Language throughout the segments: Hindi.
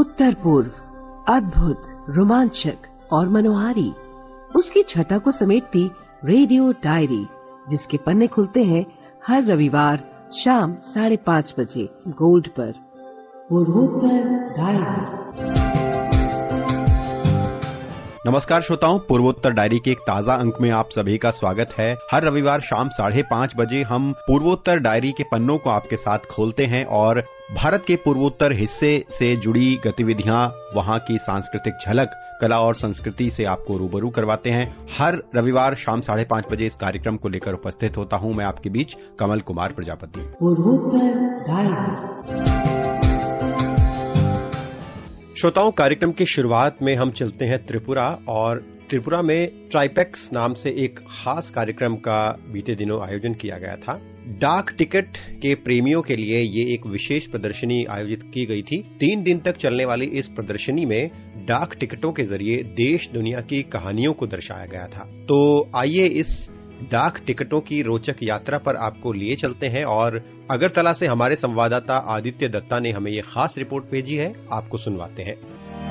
उत्तर पूर्व, अद्भुत, रोमांचक और मनोहारी, उसकी छटा को समेटती रेडियो डायरी, जिसके पन्ने खुलते हैं हर रविवार शाम 5:30 बजे गोल्ड पर। पूर्वोत्तर डायरी। नमस्कार श्रोताओं, पूर्वोत्तर डायरी के एक ताजा अंक में आप सभी का स्वागत है। हर रविवार शाम 5:30 बजे हम पूर्वोत्तर डायरी के पन्नों को आपके साथ खोलते हैं और भारत के पूर्वोत्तर हिस्से से जुड़ी गतिविधियां, वहां की सांस्कृतिक झलक, कला और संस्कृति से आपको रूबरू करवाते हैं। हर रविवार शाम 5:30 बजे इस कार्यक्रम को लेकर उपस्थित होता हूं मैं आपके बीच, कमल कुमार प्रजापति। पूर्वोत्तर डायरी। श्रोताओं, कार्यक्रम की शुरुआत में हम चलते हैं त्रिपुरा, और त्रिपुरा में ट्राइपेक्स नाम से एक खास कार्यक्रम का बीते दिनों आयोजन किया गया था। डाक टिकट के प्रेमियों के लिए ये एक विशेष प्रदर्शनी आयोजित की गई थी। 3 दिन तक चलने वाली इस प्रदर्शनी में डाक टिकटों के जरिए देश दुनिया की कहानियों को दर्शाया गया था। तो आइए इस डाक टिकटों की रोचक यात्रा पर आपको लिए चलते हैं, और अगरतला से हमारे संवाददाता आदित्य दत्ता ने हमें ये खास रिपोर्ट भेजी है, आपको सुनवाते हैं।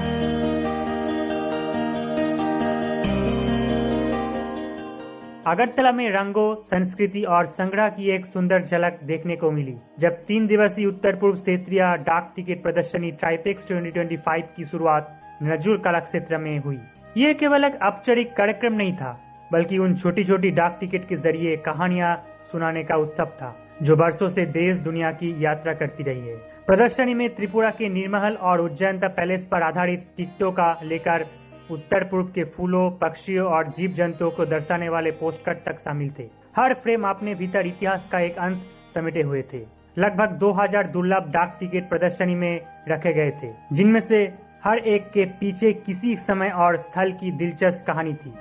अगरतला में रंगों, संस्कृति और संग्रह की एक सुंदर झलक देखने को मिली जब 3 दिवसीय उत्तर पूर्व क्षेत्रीय डाक टिकट प्रदर्शनी ट्राइपेक्स 2025 की शुरुआत नजूर कला क्षेत्र में हुई। ये केवल एक औपचारिक कार्यक्रम नहीं था, बल्कि उन छोटी छोटी डाक टिकट के जरिए कहानियां सुनाने का उत्सव था जो वर्षों से देश दुनिया की यात्रा करती रही है। प्रदर्शनी में त्रिपुरा के निर्महल और उज्जैनता पैलेस पर आधारित टिकटों का लेकर उत्तर पूर्व के फूलों, पक्षियों और जीव जंतुओं को दर्शाने वाले पोस्टकार्ड तक शामिल थे। हर फ्रेम अपने भीतर इतिहास का एक अंश समेटे हुए थे। लगभग 2000 दुर्लभ डाक टिकट प्रदर्शनी में रखे गए थे, जिनमें से हर एक के पीछे किसी समय और स्थल की दिलचस्प कहानी थी।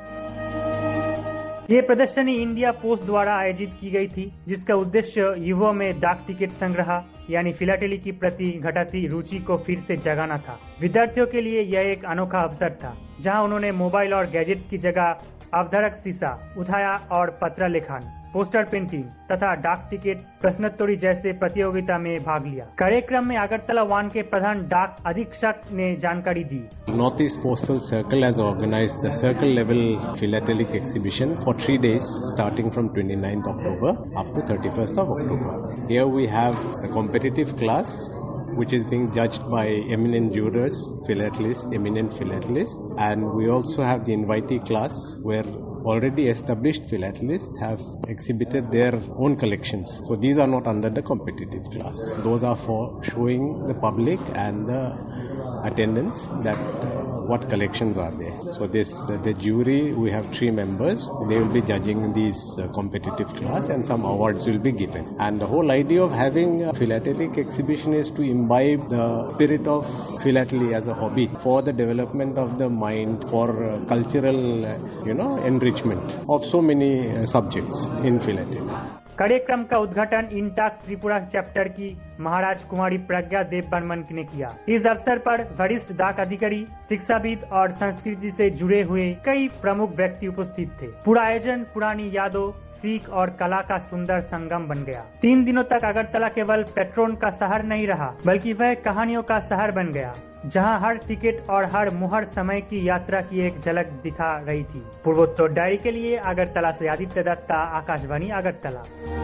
ये प्रदर्शनी इंडिया पोस्ट द्वारा आयोजित की गई थी, जिसका उद्देश्य युवाओं में डाक टिकट संग्रह यानी फिलाटेली की प्रति घटती रुचि को फिर से जगाना था। विद्यार्थियों के लिए यह एक अनोखा अवसर था, जहां उन्होंने मोबाइल और गैजेट्स की जगह अवधारक शीशा उठाया और पत्र लेखन, पोस्टर पेंटिंग तथा डाक टिकट प्रश्नोत्तरी जैसे प्रतियोगिता में भाग लिया। कार्यक्रम में अगरतला 1 के प्रधान डाक अधीक्षक ने जानकारी दी। North East Postal Circle has organized the circle level philatelic exhibition for 3 days starting from 29th October up to 31st of October. Here we have the competitive class which is being judged by eminent jurors, philatelists, eminent philatelists, and we also have the invitee class where already established philatelists have exhibited their own collections. So these are not under the competitive class. Those are for showing the public and the attendants that what collections are there. So the jury, we have 3 members. They will be judging these competitive class and some awards will be given. And the whole idea of having a philatelic exhibition is to imbibe the spirit of philately as a hobby for the development of the mind, for cultural, enrichment of so many subjects in philately. कार्यक्रम का उद्घाटन इंटाक त्रिपुरा चैप्टर की महाराज कुमारी प्रज्ञा देव बर्मन ने किया। इस अवसर पर वरिष्ठ डाक अधिकारी, शिक्षाविद और संस्कृति से जुड़े हुए कई प्रमुख व्यक्ति उपस्थित थे। पूरा आयोजन पुरानी यादों, सीख और कला का सुंदर संगम बन गया। 3 दिनों तक अगरतला केवल पेट्रोन का शहर नहीं रहा, बल्कि वह कहानियों का शहर बन गया, जहां हर टिकट और हर मुहर समय की यात्रा की एक झलक दिखा रही थी। पूर्वोत्तर डायरी के लिए अगरतला से आदित्य दत्ता, आकाशवाणी अगरतला।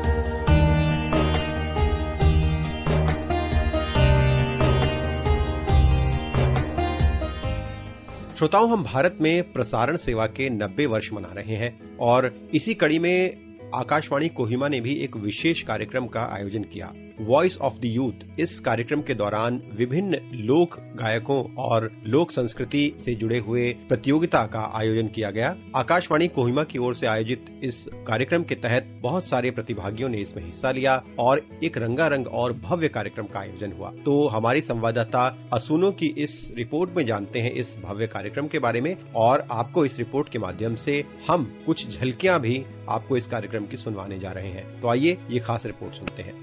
श्रोताओं, हम भारत में प्रसारण सेवा के 90 वर्ष मना रहे हैं, और इसी कड़ी में आकाशवाणी कोहिमा ने भी एक विशेष कार्यक्रम का आयोजन किया, वॉइस ऑफ द यूथ। इस कार्यक्रम के दौरान विभिन्न लोक गायकों और लोक संस्कृति से जुड़े हुए प्रतियोगिता का आयोजन किया गया। आकाशवाणी कोहिमा की ओर से आयोजित इस कार्यक्रम के तहत बहुत सारे प्रतिभागियों ने इसमें हिस्सा लिया और एक रंगारंग और भव्य कार्यक्रम का आयोजन हुआ। तो हमारी संवाददाता असुनो की इस रिपोर्ट में जानते हैं इस भव्य कार्यक्रम के बारे में, और आपको इस रिपोर्ट के माध्यम से हम कुछ झलकियां भी आपको इस कार्यक्रम की सुनवाने जा रहे हैं। तो आइए ये खास रिपोर्ट सुनते हैं।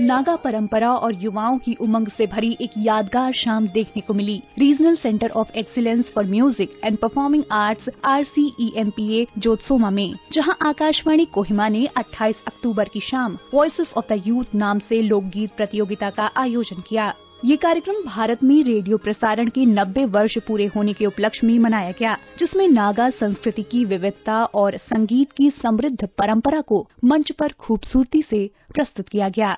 नागा परंपरा और युवाओं की उमंग से भरी एक यादगार शाम देखने को मिली। Regional centre of excellence for music and performing arts RCEMPA Jotsoma में, जहां आकाशवाणी कोहिमा ने 28 अक्टूबर की शाम वॉइसेस ऑफ द यूथ नाम से लोकगीत प्रतियोगिता का आयोजन किया। ये कार्यक्रम भारत में रेडियो प्रसारण के 90 वर्ष पूरे होने के उपलक्ष्य में मनाया गया, जिसमें नागा संस्कृति की विविधता और संगीत की समृद्ध परंपरा को मंच पर खूबसूरती से प्रस्तुत किया गया।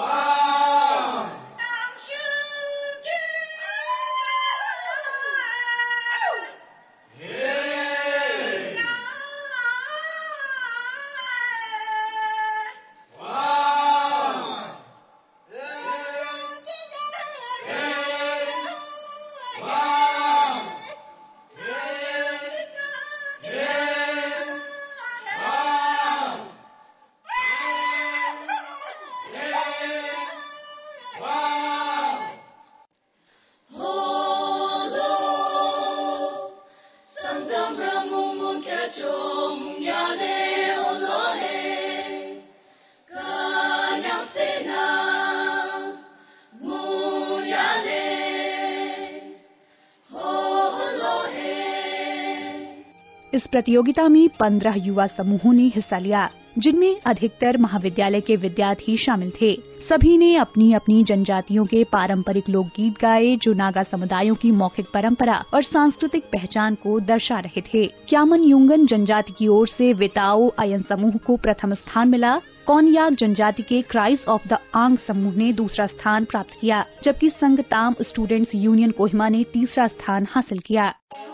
इस प्रतियोगिता में 15 युवा समूहों ने हिस्सा लिया, जिनमें अधिकतर महाविद्यालय के विद्यार्थी शामिल थे। सभी ने अपनी अपनी जनजातियों के पारंपरिक लोकगीत गाए, जो नागा समुदायों की मौखिक परंपरा और सांस्कृतिक पहचान को दर्शा रहे थे। क्यामन युंगन जनजाति की ओर से विताओ अयन समूह को प्रथम स्थान मिला। कोनयाक जनजाति के क्राइज ऑफ द आंग समूह ने दूसरा स्थान प्राप्त किया, जबकि संगताम स्टूडेंट्स यूनियन कोहिमा ने तीसरा स्थान हासिल किया।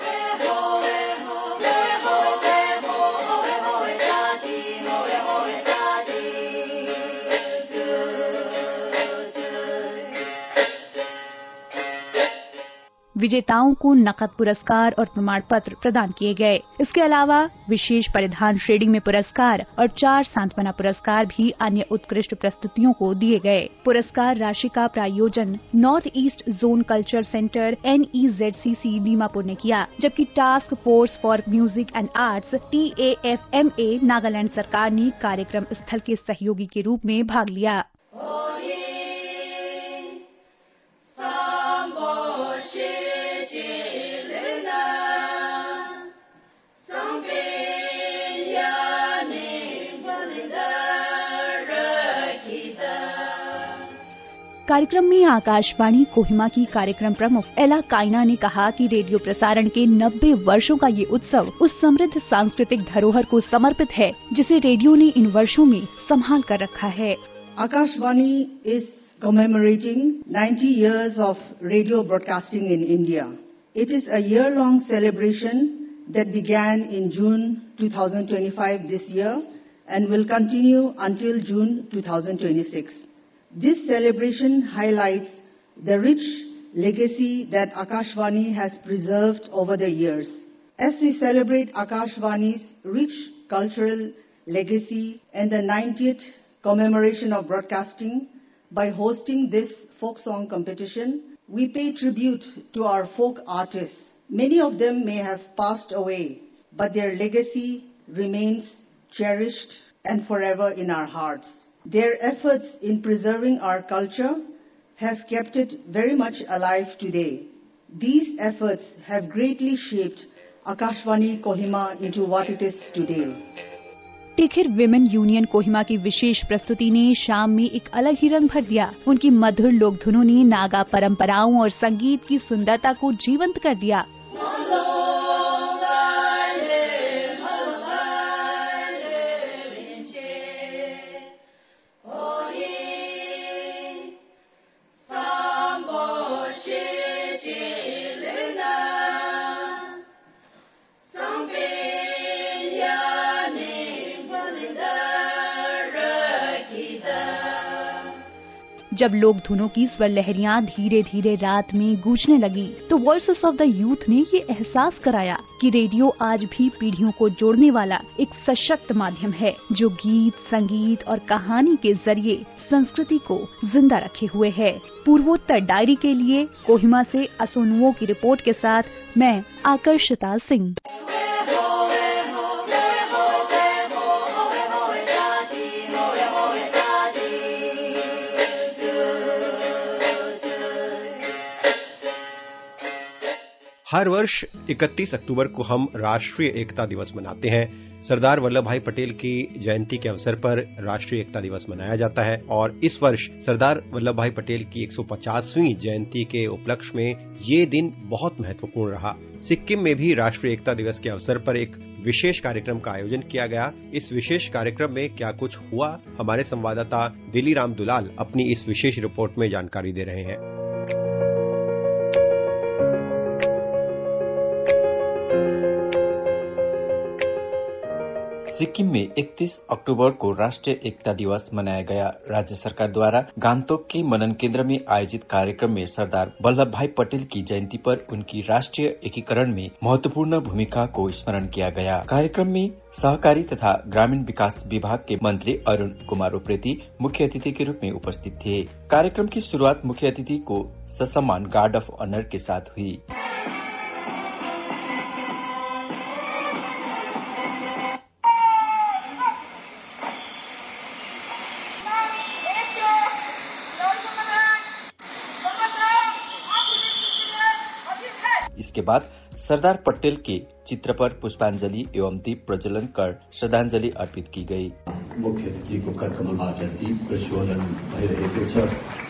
विजेताओं को नकद पुरस्कार और प्रमाण पत्र प्रदान किए गए। इसके अलावा विशेष परिधान श्रेणी में पुरस्कार और 4 सांत्वना पुरस्कार भी अन्य उत्कृष्ट प्रस्तुतियों को दिए गए। पुरस्कार राशि का प्रायोजन north east zone culture centre NEZCC Dimapur ने किया, जबकि task force for music and arts TAFMA Nagaland सरकार ने कार्यक्रम स्थल के सहयोगी के रूप में भाग लिया। कार्यक्रम में आकाशवाणी कोहिमा की कार्यक्रम प्रमुख एला काइना ने कहा कि रेडियो प्रसारण के 90 वर्षों का ये उत्सव उस समृद्ध सांस्कृतिक धरोहर को समर्पित है, जिसे रेडियो ने इन वर्षों में संभाल कर रखा है। Akashvani is commemorating 90 years of radio broadcasting in India. It is a year-long celebration that began in June 2025 this year and will continue until June 2026. This celebration highlights the rich legacy that Akashvani has preserved over the years. As we celebrate Akashvani's rich cultural legacy and the 90th commemoration of broadcasting, by hosting this folk song competition, we pay tribute to our folk artists. Many of them may have passed away, but their legacy remains cherished and forever in our hearts. Their efforts in preserving our culture have kept it very much alive today. These efforts have greatly shaped Akashvani Kohima into what it is today. Tikhir women union Kohima की विशेष प्रस्तुति ने शाम में एक अलग ही रंग भर दिया। उनकी मधुर लोकधुनों ने नागा परंपराओं और संगीत की सुंदरता को जीवंत कर दिया। जब लोक धुनों की स्वर लहरियां धीरे धीरे रात में गूंजने लगी, तो वॉइसेस ऑफ द यूथ ने ये एहसास कराया कि रेडियो आज भी पीढ़ियों को जोड़ने वाला एक सशक्त माध्यम है, जो गीत, संगीत और कहानी के जरिए संस्कृति को जिंदा रखे हुए है। पूर्वोत्तर डायरी के लिए कोहिमा से असोनुओं की रिपोर्ट के साथ मैं आकर्षिता सिंह। हर वर्ष 31 अक्टूबर को हम राष्ट्रीय एकता दिवस मनाते हैं। सरदार वल्लभ भाई पटेल की जयंती के अवसर पर राष्ट्रीय एकता दिवस मनाया जाता है और इस वर्ष सरदार वल्लभ भाई पटेल की 150वीं जयंती के उपलक्ष्य में ये दिन बहुत महत्वपूर्ण रहा। सिक्किम में भी राष्ट्रीय एकता दिवस के अवसर पर एक विशेष कार्यक्रम का आयोजन किया गया। इस विशेष कार्यक्रम में क्या कुछ हुआ, हमारे संवाददाता दिलीराम दुलाल अपनी इस विशेष रिपोर्ट में जानकारी दे रहे हैं। सिक्किम में 31 अक्टूबर को राष्ट्रीय एकता दिवस मनाया गया। राज्य सरकार द्वारा गान्तोक के मनन केंद्र में आयोजित कार्यक्रम में सरदार वल्लभ भाई पटेल की जयंती पर उनकी राष्ट्रीय एकीकरण में महत्वपूर्ण भूमिका को स्मरण किया गया। कार्यक्रम में सहकारी तथा ग्रामीण विकास विभाग के मंत्री अरुण कुमार उप्रेती मुख्य अतिथि के रूप में उपस्थित थे। कार्यक्रम की शुरुआत मुख्य अतिथि को ससम्मान गार्ड ऑफ ऑनर के साथ हुई। इसके बाद सरदार पटेल के चित्र पर पुष्पांजलि एवं दीप प्रज्वलन कर श्रद्धांजलि अर्पित की गई। मुख्य अतिथिको कार्यक्रमबाट दीप प्रज्वलन भइरहेको छ।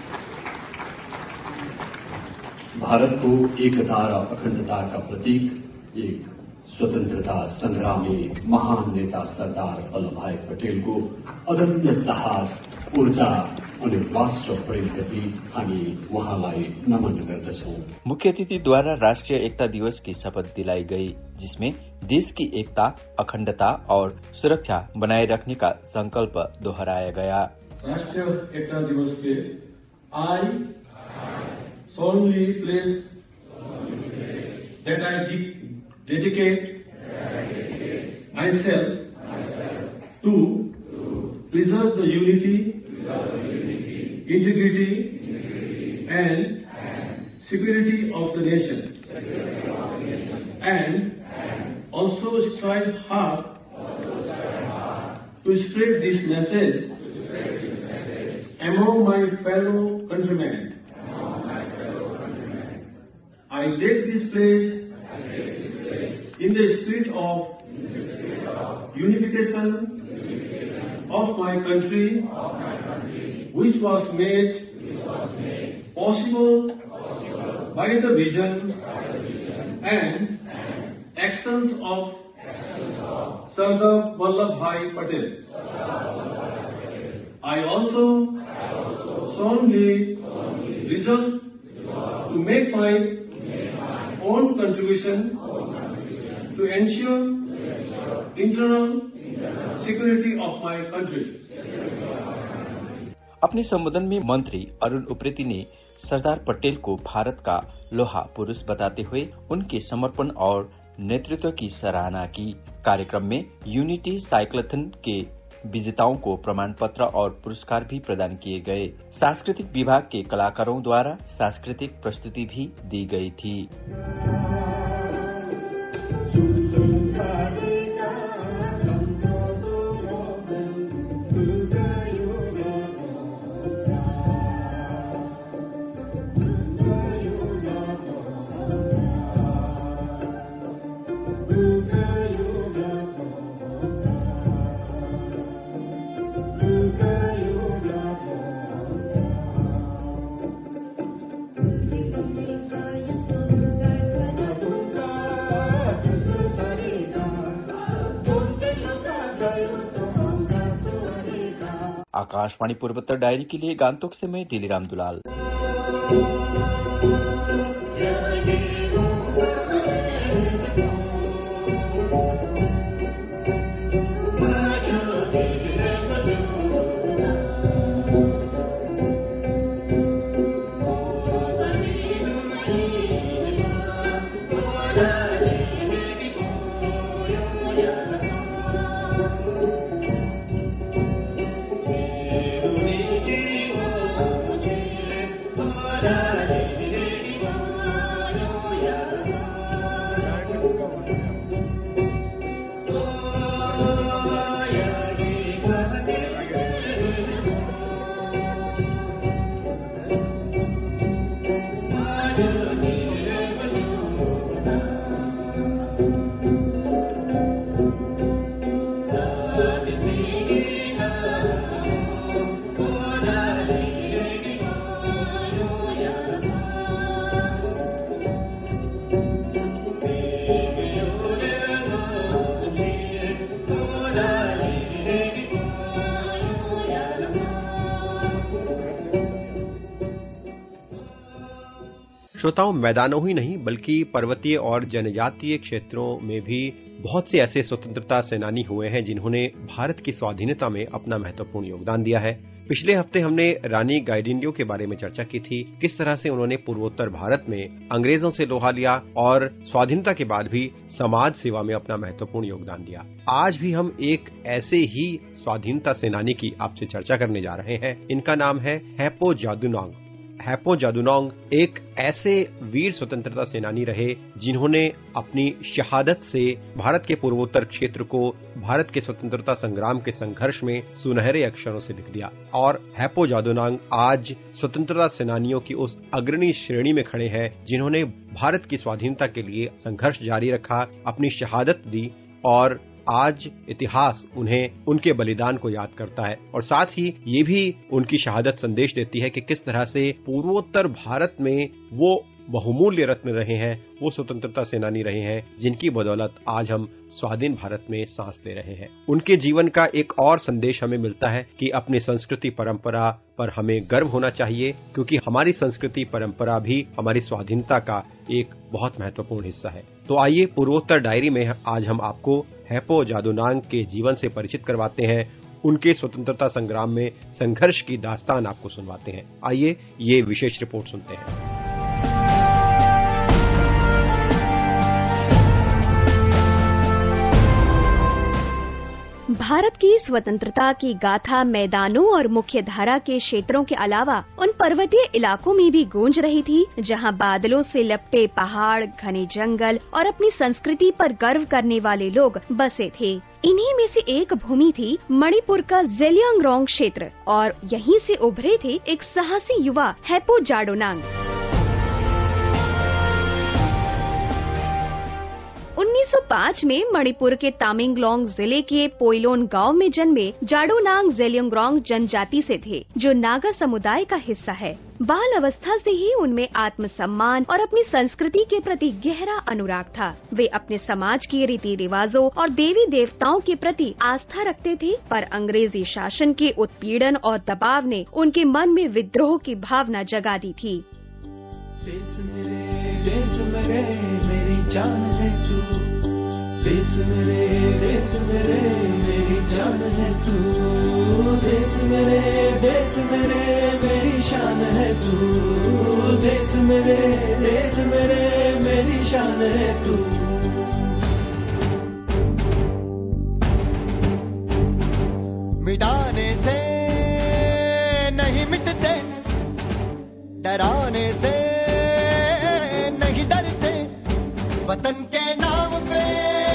भारतको एकता र अखण्डताका प्रतीक एक स्वतन्त्रता संग्रामी महान नेता सरदार वल्लभ भाई पटेलको अदम्य साहस, ऊर्जा अनि राष्ट्र प्रेमप्रति हामी उहाँलाई नमन गर्दछौं। मुख्य अतिथि द्वारा राष्ट्रीय एकता दिवस की शपथ दिलाई गई, जिसमें देश की एकता, अखंडता और सुरक्षा बनाए रखने का संकल्प दोहराया गया। राष्ट्रीय एकता दिवस के I solemnly pledge that I dedicate myself to preserve the unity, integrity and security of the nation, and also strive hard to spread this message among my fellow countrymen. I take this pledge in the spirit of unification of my country, which was made possible by the vision and actions of Sardar Vallabh Bhai Patel. I also solemnly resolve to make my own contribution to ensure internal security of my country. अपने संबोधन में मंत्री अरुण उप्रेती ने सरदार पटेल को भारत का लोहा पुरुष बताते हुए उनके समर्पण और नेतृत्व की सराहना की। कार्यक्रम में यूनिटी साइक्लोथन के विजेताओं को प्रमाण पत्र और पुरस्कार भी प्रदान किए गए। सांस्कृतिक विभाग के कलाकारों द्वारा सांस्कृतिक प्रस्तुति भी दी गई थी। आकाशवाणी पूर्वोत्तर डायरी के लिए गान्तोक से मैं दिलीराम दुलाल। Bye. श्रोताओं, मैदानों ही नहीं बल्कि पर्वतीय और जनजातीय क्षेत्रों में भी बहुत से ऐसे स्वतंत्रता सेनानी हुए हैं जिन्होंने भारत की स्वाधीनता में अपना महत्वपूर्ण योगदान दिया है। पिछले हफ्ते हमने रानी गाइडिंलियो के बारे में चर्चा की थी, किस तरह से उन्होंने पूर्वोत्तर भारत में अंग्रेजों से लोहा लिया और स्वाधीनता के बाद भी समाज सेवा में अपना महत्वपूर्ण योगदान दिया। आज भी हम एक ऐसे ही स्वाधीनता सेनानी की आपसे चर्चा करने जा रहे हैं। इनका नाम है हैपो जादुनोंग। हैपो जादुनोंग एक ऐसे वीर स्वतंत्रता सेनानी रहे जिन्होंने अपनी शहादत से भारत के पूर्वोत्तर क्षेत्र को भारत के स्वतंत्रता संग्राम के संघर्ष में सुनहरे अक्षरों से लिख दिया। और हैपो जादुनोंग आज स्वतंत्रता सेनानियों की उस अग्रणी श्रेणी में खड़े हैं जिन्होंने भारत की स्वाधीनता के लिए संघर्ष जारी रखा, अपनी शहादत दी और आज इतिहास उन्हें उनके बलिदान को याद करता है। और साथ ही ये भी उनकी शहादत संदेश देती है कि किस तरह से पूर्वोत्तर भारत में वो बहुमूल्य रत्न रहे हैं, वो स्वतंत्रता सेनानी रहे हैं जिनकी बदौलत आज हम स्वाधीन भारत में सांस ले रहे हैं। उनके जीवन का एक और संदेश हमें मिलता है कि अपनी संस्कृति परंपरा पर हमें गर्व होना चाहिए, क्योंकि हमारी संस्कृति परंपरा भी हमारी स्वाधीनता का एक बहुत महत्वपूर्ण हिस्सा है। तो आइए पूर्वोत्तर डायरी में आज हम आपको हैपो जादुनोंग के जीवन से परिचित करवाते हैं, उनके स्वतंत्रता संग्राम में संघर्ष की दास्तान आपको सुनवाते हैं। आइए ये विशेष रिपोर्ट सुनते हैं। भारत की स्वतंत्रता की गाथा मैदानों और मुख्य धारा के क्षेत्रों के अलावा उन पर्वतीय इलाकों में भी गूंज रही थी जहां बादलों से लपटे पहाड़, घने जंगल और अपनी संस्कृति पर गर्व करने वाले लोग बसे थे। इन्हीं में से एक भूमि थी मणिपुर का ज़ेलियांगरोंग क्षेत्र और यहीं से उभरे थे एक साहसी युवा हैपो जादुनोंग। 1905 में मणिपुर के तामेंगलोंग जिले के पोइलोन गांव में जन्मे जादुनोंग ज़ेलियांगरोंग जनजाति से थे, जो नागा समुदाय का हिस्सा है। बाल अवस्था से ही उनमें आत्मसम्मान और अपनी संस्कृति के प्रति गहरा अनुराग था। वे अपने समाज के रीति रिवाजों और देवी देवताओं के प्रति आस्था रखते थे, पर अंग्रेजी शासन के उत्पीड़न और दबाव ने उनके मन में विद्रोह की भावना जगा दी थी। देश मेरे मेरी जान है तू, देश मेरे मेरी जान है तू, देश मेरे मेरी शान है तू, देश मेरे मेरी शान है तू। मिटाने से नहीं मिटते, डराने से नहीं डरते, वतन के नाम पे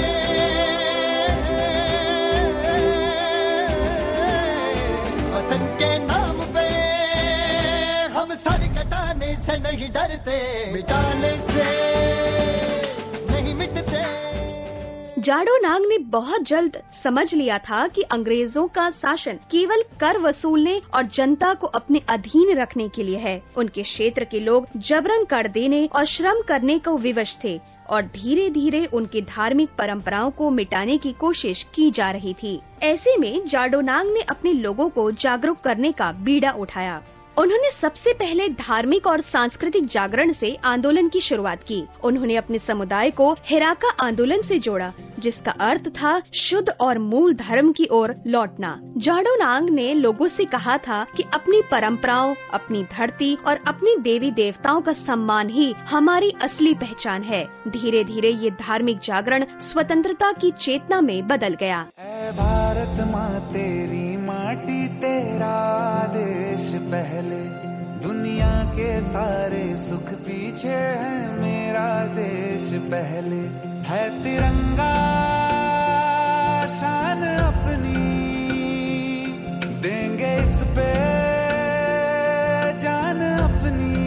वतन के नाम पे हम सर कटाने से नहीं डरते, मिटाने से नहीं मिटते। जादुनोंग ने बहुत जल्द समझ लिया था कि अंग्रेजों का शासन केवल कर वसूलने और जनता को अपने अधीन रखने के लिए है। उनके क्षेत्र के लोग जबरन कर देने और श्रम करने को विवश थे और धीरे धीरे उनकी धार्मिक परंपराओं को मिटाने की कोशिश की जा रही थी। ऐसे में जादुनोंग ने अपने लोगों को जागरूक करने का बीड़ा उठाया। उन्होंने सबसे पहले धार्मिक और सांस्कृतिक जागरण से आंदोलन की शुरुआत की। उन्होंने अपने समुदाय को हेराका आंदोलन से जोड़ा, जिसका अर्थ था शुद्ध और मूल धर्म की ओर लौटना। जादुनोंग ने लोगों से कहा था कि अपनी परंपराओं, अपनी धरती और अपनी देवी देवताओं का सम्मान ही हमारी असली पहचान है। धीरे धीरे ये धार्मिक जागरण स्वतंत्रता की चेतना में बदल गया। ऐ भारत माँ तेरी माटी तेरा देश पहले, दुनिया के सारे सुख पीछे है, मेरा देश पहले है। तिरंगा शान अपनी देंगे इस पे जान अपनी,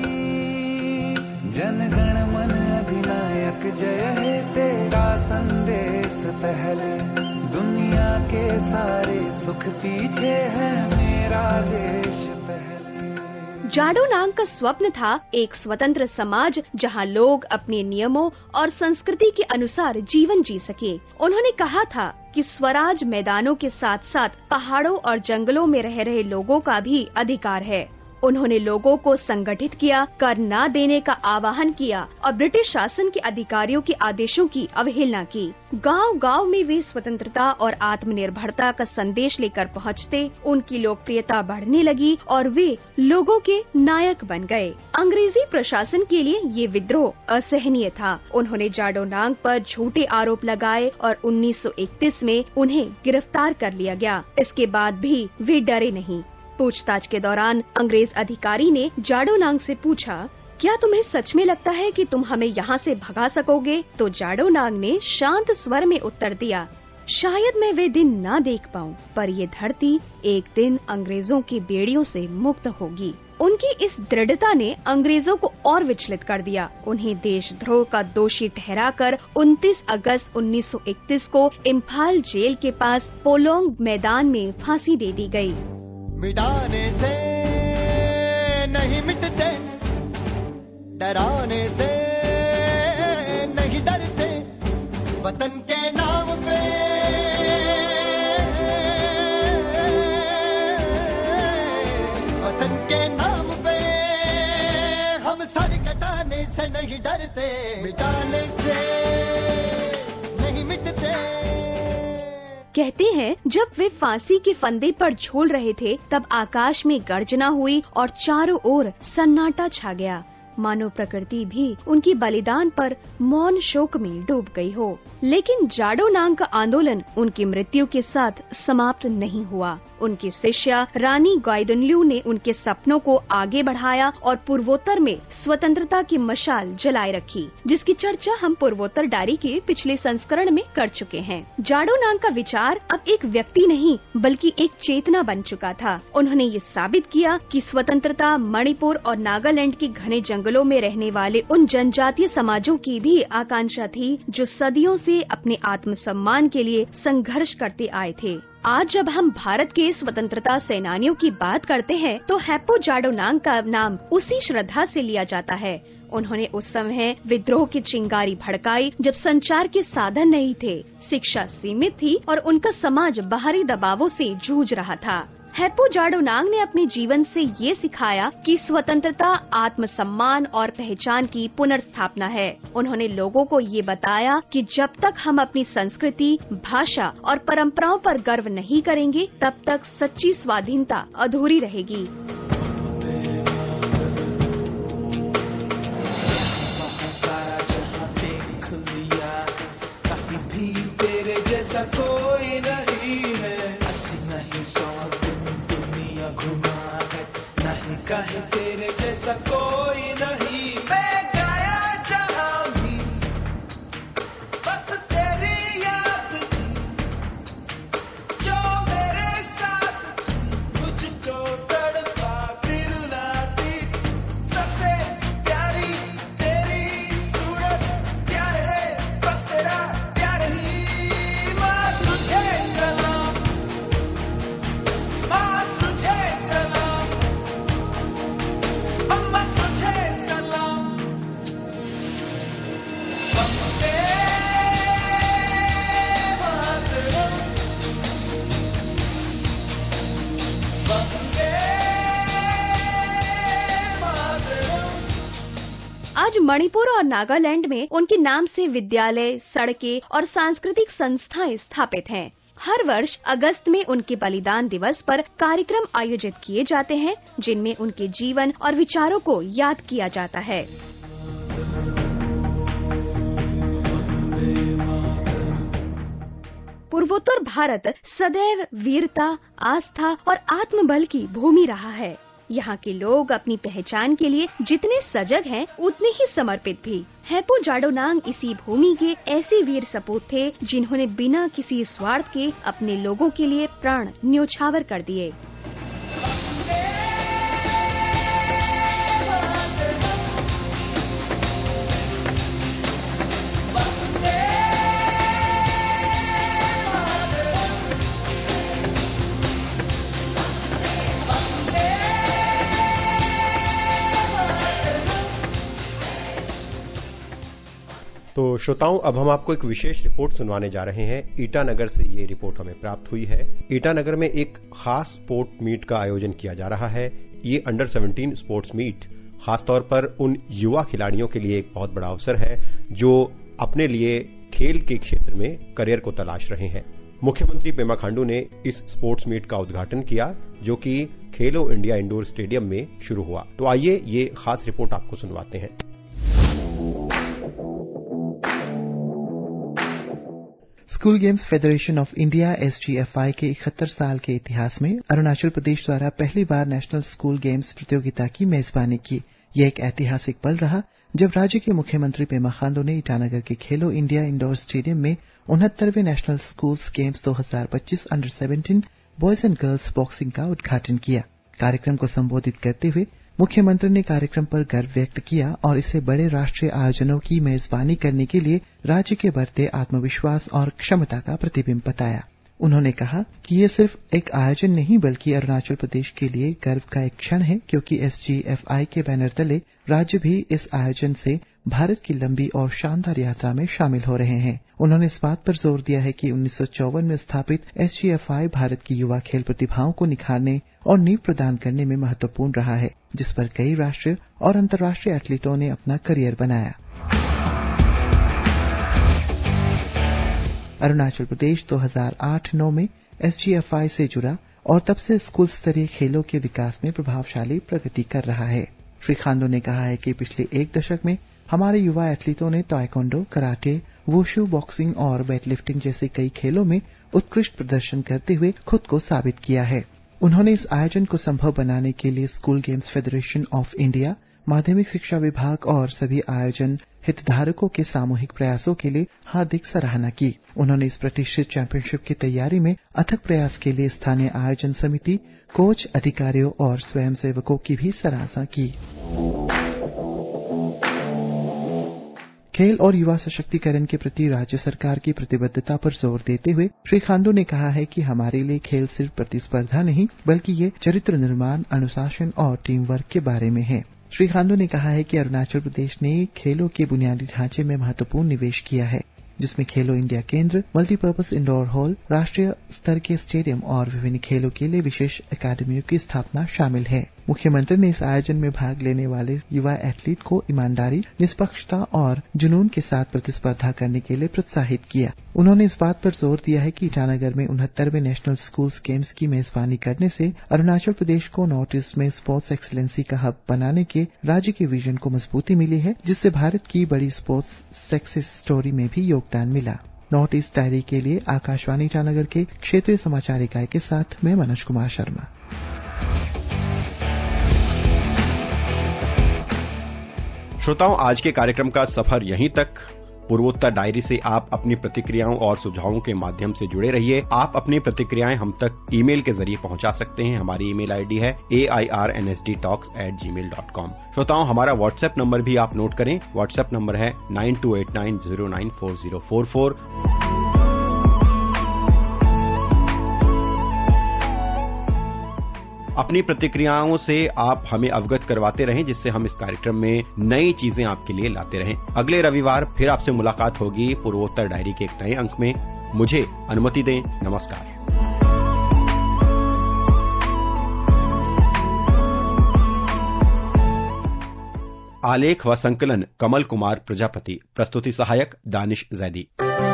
जन गण मन अधिनायक जय हे तेरा संदेश पहले, दुनिया के सारे सारे सुख पीछे है, मेरा देश पहले। जाडो नांग का स्वप्न था एक स्वतंत्र समाज जहां लोग अपने नियमों और संस्कृति के अनुसार जीवन जी सके। उन्होंने कहा था कि स्वराज मैदानों के साथ साथ पहाड़ों और जंगलों में रह रहे लोगों का भी अधिकार है। उन्होंने लोगों को संगठित किया, कर न देने का आह्वान किया और ब्रिटिश शासन के अधिकारियों के आदेशों की अवहेलना की। गांव-गांव में वे स्वतंत्रता और आत्मनिर्भरता का संदेश लेकर पहुंचते, उनकी लोकप्रियता बढ़ने लगी और वे लोगों के नायक बन गए। अंग्रेजी प्रशासन के लिए ये विद्रोह असहनीय था। उन्होंने जाडो नांग पर झूठे आरोप लगाए और 1931 में उन्हें गिरफ्तार कर लिया गया। इसके बाद भी वे डरे नहीं। पूछताछ के दौरान अंग्रेज अधिकारी ने जाडो नांग से पूछा, क्या तुम्हें सच में लगता है कि तुम हमें यहाँ से भगा सकोगे? तो जाडो नांग ने शांत स्वर में उत्तर दिया, शायद मैं वे दिन ना देख पाऊँ, पर ये धरती एक दिन अंग्रेजों की बेड़ियों से मुक्त होगी। उनकी इस दृढ़ता ने अंग्रेजों को और विचलित कर दिया। उन्हें देशद्रोह का दोषी ठहराकर 29 अगस्त 1931 को इम्फाल जेल के पास पोलोंग मैदान में फांसी दे दी गयी। मिटाने से नहीं मिटते, डराने से नहीं डरते, वतन के नाम पे वतन के नाम पे हम सर कटाने से नहीं डरते, मिटाने से नहीं मिटते। कहते हैं जब वे फांसी के फंदे पर झूल रहे थे तब आकाश में गर्जना हुई और चारों ओर सन्नाटा छा गया, मानो प्रकृति भी उनकी बलिदान पर मौन शोक में डूब गई हो। लेकिन जाडो नांग का आंदोलन उनकी मृत्यु के साथ समाप्त नहीं हुआ। उनकी शिष्या रानी गाइदुनल्यू ने उनके सपनों को आगे बढ़ाया और पूर्वोत्तर में स्वतंत्रता की मशाल जलाए रखी, जिसकी चर्चा हम पूर्वोत्तर डायरी के पिछले संस्करण में कर चुके हैं। जाडो नांग का विचार अब एक व्यक्ति नहीं बल्कि एक चेतना बन चुका था। उन्होंने ये साबित किया कि स्वतंत्रता मणिपुर और नागालैंड के घने जंगलों में रहने वाले उन जनजातीय समाजों की भी आकांक्षा थी जो सदियों से अपने आत्मसम्मान के लिए संघर्ष करते आए थे। आज जब हम भारत के स्वतंत्रता सेनानियों की बात करते हैं तो हैप्पू जाडो नांग का नाम उसी श्रद्धा से लिया जाता है। उन्होंने उस समय विद्रोह की चिंगारी भड़काई जब संचार के साधन नहीं थे, शिक्षा सीमित थी और उनका समाज बाहरी दबावों से जूझ रहा था। हैप्पू जाडो नांग ने अपने जीवन से ये सिखाया कि स्वतंत्रता आत्मसम्मान और पहचान की पुनर्स्थापना है। उन्होंने लोगों को ये बताया कि जब तक हम अपनी संस्कृति, भाषा और परंपराओं पर गर्व नहीं करेंगे तब तक सच्ची स्वाधीनता अधूरी रहेगी। काहे तेरे जैसा कोई नहीं, मैं गाया जहां भी बस तेरी याद थी, जो मेरे साथ थी, मुझको तड़पाती रुलाती, सबसे प्यारी तेरी सूरत, प्यार है बस तेरा प्यार ही। माँ तुझे सलाम, माँ तुझे सलाम, अम्मा तुझे सलाम, वंदे मातरम, वंदे मातरम। आज मणिपुर और नागालैंड में उनके नाम से विद्यालय, सड़कें और सांस्कृतिक संस्थाएं स्थापित हैं। हर वर्ष अगस्त में उनके बलिदान दिवस पर कार्यक्रम आयोजित किए जाते हैं जिनमें उनके जीवन और विचारों को याद किया जाता है। पूर्वोत्तर भारत सदैव वीरता, आस्था और आत्मबल की भूमि रहा है। यहाँ के लोग अपनी पहचान के लिए जितने सजग हैं, उतने ही समर्पित भी। हैप्पू जाडो नांग इसी भूमि के ऐसे वीर सपूत थे जिन्होंने बिना किसी स्वार्थ के अपने लोगों के लिए प्राण न्योछावर कर दिए। तो श्रोताओं, अब हम आपको एक विशेष रिपोर्ट सुनवाने जा रहे हैं। ईटानगर से ये रिपोर्ट हमें प्राप्त हुई है। ईटानगर में एक खास स्पोर्ट मीट का आयोजन किया जा रहा है। ये अंडर 17 स्पोर्ट्स मीट खासतौर पर उन युवा खिलाड़ियों के लिए एक बहुत बड़ा अवसर है जो अपने लिए खेल के क्षेत्र में करियर को तलाश रहे हैं। मुख्यमंत्री पेमा खांडू ने इस स्पोर्ट्स मीट का उद्घाटन किया जो कि खेलो इंडिया इंडोर स्टेडियम में शुरू हुआ। तो आइए ये खास रिपोर्ट आपको सुनवाते हैं। School games federation of India SGFI के 71 साल के इतिहास में अरुणाचल प्रदेश द्वारा पहली बार नेशनल स्कूल गेम्स प्रतियोगिता की मेजबानी की। यह एक ऐतिहासिक पल रहा जब राज्य के मुख्यमंत्री पेमा खांडू ने ईटानगर के खेलो इंडिया इंडोर स्टेडियम में 69वें national schools games 2025 under 17 boys and girls boxing का उद्घाटन किया। कार्यक्रम को संबोधित करते हुए मुख्यमंत्री ने कार्यक्रम पर गर्व व्यक्त किया और इसे बड़े राष्ट्रीय आयोजनों की मेजबानी करने के लिए राज्य के बढ़ते आत्मविश्वास और क्षमता का प्रतिबिंब बताया। उन्होंने कहा कि ये सिर्फ एक आयोजन नहीं बल्कि अरुणाचल प्रदेश के लिए गर्व का एक क्षण है क्योंकि SGFI के बैनर तले राज्य भी इस आयोजन से भारत की लंबी और शानदार यात्रा में शामिल हो रहे हैं। उन्होंने इस बात पर जोर दिया है कि 1954 में स्थापित SGFI भारत की युवा खेल प्रतिभाओं को निखारने और नींव प्रदान करने में महत्वपूर्ण रहा है, जिस पर कई राष्ट्रीय और अंतर्राष्ट्रीय एथलीटों ने अपना करियर बनाया। अरुणाचल प्रदेश 2008-9 में SGFI से जुड़ा और तब से स्कूल स्तरीय खेलों के विकास में प्रभावशाली प्रगति कर रहा है। श्री खांडू ने कहा है कि पिछले एक दशक में हमारे युवा एथलीटों ने ताइक्वांडो, कराटे, वुशु, बॉक्सिंग और वेटलिफ्टिंग जैसे कई खेलों में उत्कृष्ट प्रदर्शन करते हुए खुद को साबित किया है। उन्होंने इस आयोजन को संभव बनाने के लिए school games federation of India, माध्यमिक शिक्षा विभाग और सभी आयोजन हितधारकों के सामूहिक प्रयासों के लिए हार्दिक सराहना की। उन्होंने इस प्रतिष्ठित चैंपियनशिप की तैयारी में अथक प्रयास के लिए स्थानीय आयोजन समिति, कोच, अधिकारियों और स्वयंसेवकों की भी सराहना की। खेल और युवा सशक्तिकरण के प्रति राज्य सरकार की प्रतिबद्धता पर जोर देते हुए श्री खांडू ने कहा है कि हमारे लिए खेल सिर्फ प्रतिस्पर्धा नहीं बल्कि ये चरित्र निर्माण, अनुशासन और टीम वर्क के बारे में है। श्री खांडू ने कहा है कि अरुणाचल प्रदेश ने खेलों के बुनियादी ढांचे में महत्वपूर्ण निवेश किया है, जिसमें खेलो इंडिया केंद्र, मल्टीपर्पज इंडोर हॉल, राष्ट्रीय स्तर के स्टेडियम और विभिन्न खेलों के लिए विशेष अकादमियों की स्थापना शामिल है। मुख्यमंत्री ने इस आयोजन में भाग लेने वाले युवा एथलीट को ईमानदारी, निष्पक्षता और जुनून के साथ प्रतिस्पर्धा करने के लिए प्रोत्साहित किया। उन्होंने इस बात पर जोर दिया है कि ईटानगर में 69वें नेशनल स्कूल्स गेम्स की मेजबानी करने से अरुणाचल प्रदेश को नॉर्थ ईस्ट में स्पोर्ट्स एक्सीलेंसी का हब बनाने के राज्य के विजन को मजबूती मिली है, जिससे भारत की बड़ी स्पोर्ट्स सक्सेस स्टोरी में भी योगदान मिला। नॉर्थ ईस्ट डायरी के लिए आकाशवाणी ईटानगर के क्षेत्रीय समाचार इकाई के साथ मैं मनोज कुमार शर्मा। श्रोताओं, आज के कार्यक्रम का सफर यहीं तक। पूर्वोत्तर डायरी से आप अपनी प्रतिक्रियाओं और सुझावों के माध्यम से जुड़े रहिए। आप अपनी प्रतिक्रियाएं हम तक ईमेल के जरिए पहुंचा सकते हैं। हमारी ईमेल आईडी है airnsdtalks@gmail.com। श्रोताओं, हमारा व्हाट्सएप नंबर भी आप नोट करें। व्हाट्सएप नंबर है 9289094044। अपनी प्रतिक्रियाओं से आप हमें अवगत करवाते रहें, जिससे हम इस कार्यक्रम में नई चीजें आपके लिए लाते रहें। अगले रविवार फिर आपसे मुलाकात होगी पूर्वोत्तर डायरी के एक नए अंक में। मुझे अनुमति दें। नमस्कार। आलेख व संकलन कमल कुमार प्रजापति। प्रस्तुति सहायक दानिश जैदी।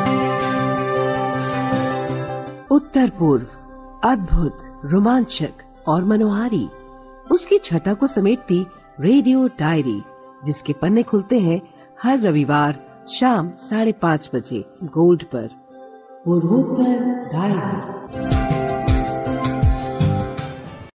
उत्तर पूर्व अद्भुत, रोमांचक और मनोहारी, उसकी छटा को समेटती रेडियो डायरी, जिसके पन्ने खुलते हैं हर रविवार शाम 5:30 बजे गोल्ड पर। पूर्वोत्तर डायरी।